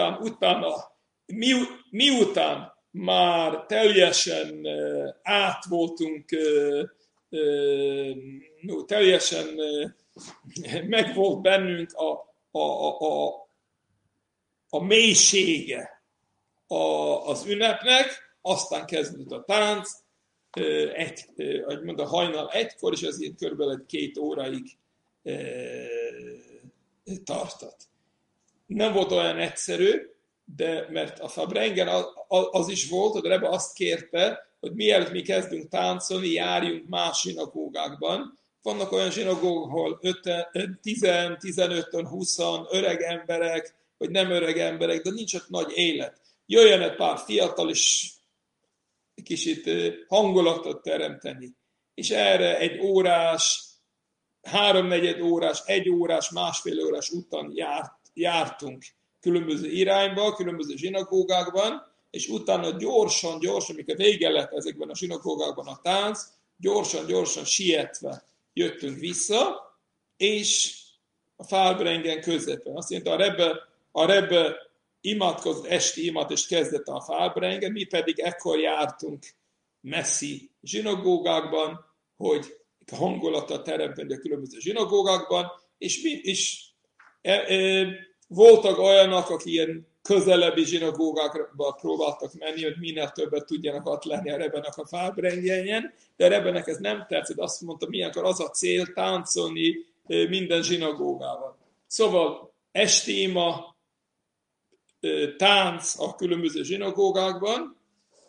miután már teljesen át voltunk, teljesen meg volt bennünk a mélysége az ünnepnek, aztán kezdődött a tánc, a hajnal 1-kor, és ez ilyen körülbelül 2 óráig tartott. Nem volt olyan egyszerű, de mert a farbrengen az is volt, hogy Rebbe azt kérte, hogy mielőtt mi kezdünk táncolni, járjunk más zsinagógákban. Vannak olyan zsinagógák, ahol 10, 15, 20 öreg emberek, vagy nem öreg emberek, de nincs ott nagy élet. Jöjjön egy pár fiatal, és kicsit hangulatot teremteni. És erre egy órás, 3/4 órás, 1 órás, másfél órás után jártunk különböző irányba, különböző zsinagógákban, és utána gyorsan, amikor vége lett ezekben a zsinagógákban a tánc, gyorsan sietve jöttünk vissza, és a fárbrengen közepén. Azt mondta, a Rebbe imádkozott esti imat, és kezdett a fárbrengen, mi pedig ekkor jártunk messzi zsinagógákban, hogy hangulatot teremteni a különböző zsinagógákban, és mi is voltak olyanok, akik ilyen közelebbi zsinagógákba próbáltak menni, hogy minél többet tudjanak ott lenni a Rebbenek a fárbrengenjen, de a Rebbenek ez nem tetszett, azt mondta, milyenkor az a cél táncolni minden zsinagógával. Szóval esti ima, tánc a különböző zsinagógákban,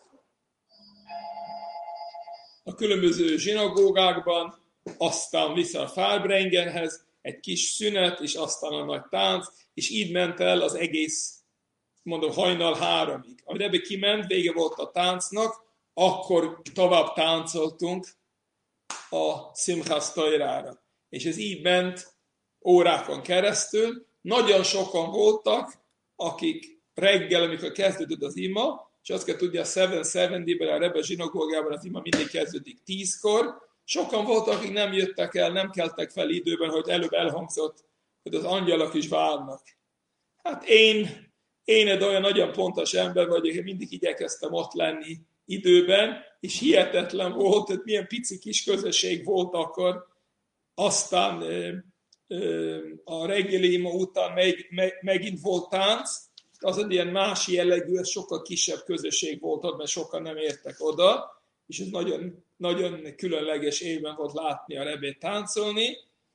aztán vissza a fárbrengenhez, egy kis szünet, és aztán a nagy tánc, és így ment el az egész, mondom, hajnal 3-ig. Ahogy ebbe kiment, vége volt a táncnak, akkor tovább táncoltunk a Szimchás Tojrára. És ez így ment órákon keresztül. Nagyon sokan voltak, akik reggel, amikor kezdődött az ima, és azt kell tudni, a 770-ben, a Rebbe zsinagógában az ima mindig kezdődik 10-kor, sokan voltak, akik nem jöttek el, nem keltek fel időben, hogy előbb elhangzott, hogy az angyalok is várnak. Hát én egy olyan nagyon pontos ember vagyok, hogy mindig igyekeztem ott lenni időben, és hihetetlen volt, hogy milyen pici kis közösség volt akkor. Aztán a reggeli ima után megint volt tánc, az egy ilyen más jellegű, sokkal kisebb közösség volt ott, mert sokan nem értek oda, és ez nagyon, nagyon különleges évben volt látni a Rebbét táncolni.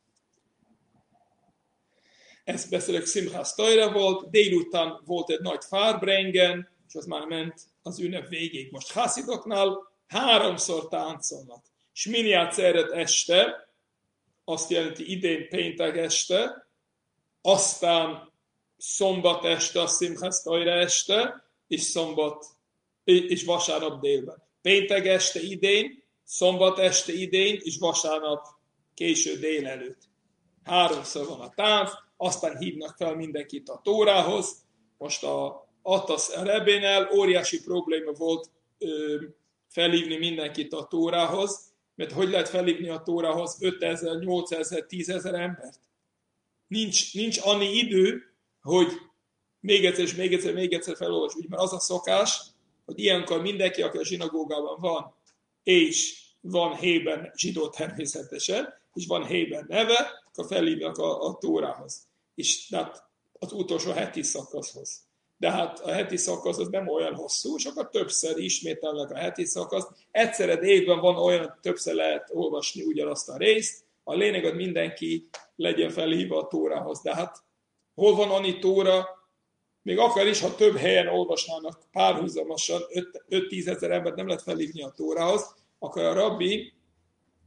Ezt beszélek, Szimchás Tojra volt, délután volt egy nagy fárbrengen, és az már ment az ünnep végéig. Most hászidoknál 3-szor táncolnak. Sminiát szeret este, azt jelenti idén péntek este, aztán szombat este, a Szimchás Tojra este, és vasárnap délben. Péntek este idén, szombat este idén, és vasárnap késő délelőtt. 3-szor van a tánc, aztán hívnak fel mindenkit a Tórához. Most a Rebénél óriási probléma volt felhívni mindenkit a Tórához, mert hogy lehet felhívni a Tórához 5000, 8000, 10 000 embert? Nincs annyi idő, hogy még egyszer felolvas. Úgy, mert az a szokás, hogy ilyenkor mindenki, aki a zsinagógában van, és van helyben zsidó természetesen, és van helyben neve, akkor felhívnak a Tórához. És hát az utolsó heti szakaszhoz. De hát a heti szakasz az nem olyan hosszú, és akkor többször ismételnek a heti szakaszt. Egyszer egy évben van olyan, hogy többször lehet olvasni ugyanazt a részt. A lényeg, hogy mindenki legyen felhívva a Tórához. De hát hol van annyi Tóra? Még akár is, ha több helyen olvasnának párhuzamosan 5-10 000 embert nem lehet felhívni a Tórához, akkor a rabbi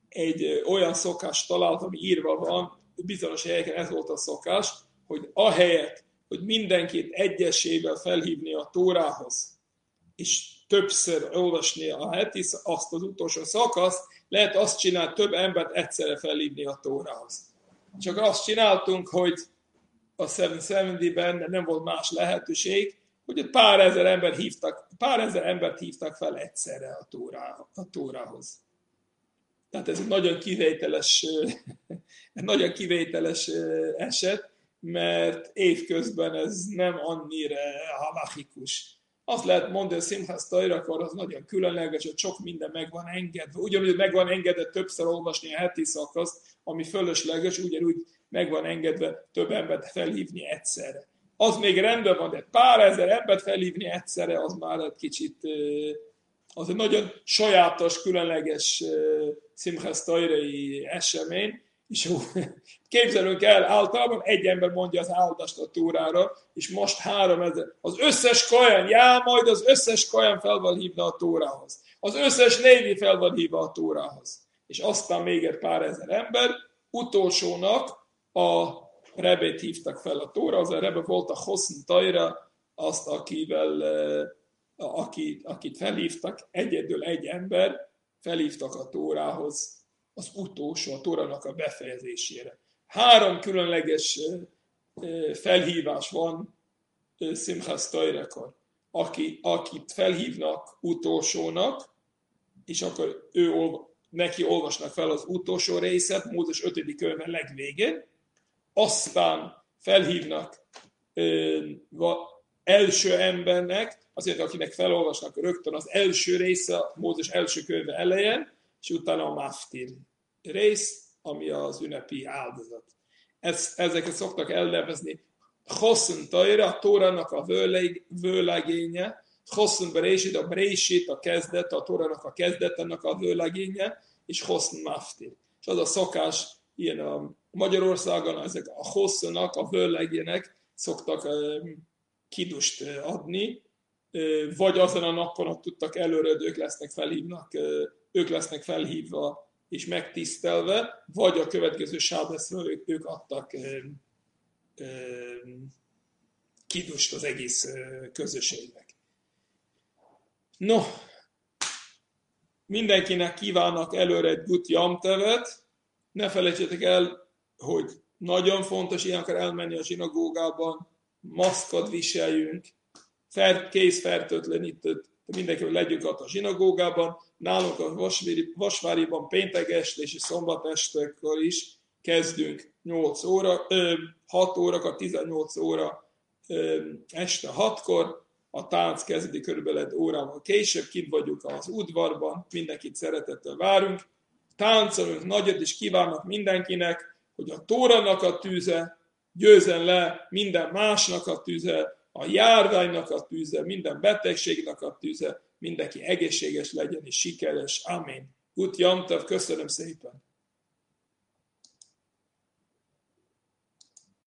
egy olyan szokást talált, ami írva van, bizonyos helyeken ez volt a szokás, hogy ahelyett, hogy mindenkit egyesével felhívni a Tórához, és többször olvasni a heti, azt az utolsó szakaszt, lehet azt csinálni, több embert egyszerre felhívni a Tórához. Csak azt csináltunk, hogy a 770-ben nem volt más lehetőség, hogy pár ezer embert hívtak fel egyszerre a Tórához. Tehát ez egy nagyon kivételes eset, mert évközben ez nem annyira halachikus. Azt lehet mondani, hogy Simchas Torahkor az nagyon különleges, hogy sok minden meg van engedve. Ugyanúgy meg van engedve többször olvasni a heti szakaszt, ami fölösleges, ugyanúgy meg van engedve több embert felhívni egyszerre. Az még rendben van, de pár ezer embert felhívni egyszerre, az már egy kicsit, az egy nagyon sajátos, különleges Simchas Torah-i esemény, és képzelünk el, általában egy ember mondja az áldást a Tórára, és most 3000, az összes kajan, majd az összes kajan fel van hívva a Tórához. Az összes lévi fel van hívva a Tórához. És aztán még egy pár ezer ember, utolsónak a Rebét hívtak fel a Tóra, az a Rebe volt a Chosn Torah, azt, akit felhívtak, egyedül egy ember, felhívtak a Tórához, az utolsó, a Tórának a befejezésére. 3 különleges felhívás van Simchas Torahkor. Akit felhívnak utolsónak, és akkor neki olvasnak fel az utolsó részet, Mózes 5. könyve legvégén, aztán felhívnak első embernek, azért akinek felolvasnak rögtön az első része, Mózes első könyve elején, és utána a Maftir rész, ami az ünnepi áldozat. Ezeket szoktak elnevezni Chosn Torah, a Tórának a vőlegénye, Chosn Berésit, a Berésit, a kezdet, a Tórának a kezdetenek a vőlegénye, és Chosn Maftir. És az a szokás, ilyen a Magyarországon, ezek a Chosnnak, a vőlegének szoktak kidust adni, vagy azon a napon, hogy tudtak előre, ők lesznek felhívva és megtisztelve, vagy a következő sábeszről ők adtak kidust az egész közösségnek. No, mindenkinek kívánok előre egy gut jamtevet, ne felejtsétek el, hogy nagyon fontos ilyenkor elmenni a zsinagógában, maszkot viseljünk, kézfertőtlenítőt, mindenki legyünk ott a zsinagógában, nálunk a Vasváriban péntek este és szombat estekor is kezdünk 6 órakor, 18 óra este 6-kor, a tánc kezdődik körülbelül egy órával később, kint vagyunk az udvarban, mindenkit szeretettel várunk, táncolunk nagyot, és kívánok mindenkinek, hogy a Tórának a tűze győzzen le minden másnak a tűze, a járványnak a tűze, minden betegségnek a tűze, mindenki egészséges legyen és sikeres. Amen. Gut Yom Tov, köszönöm szépen!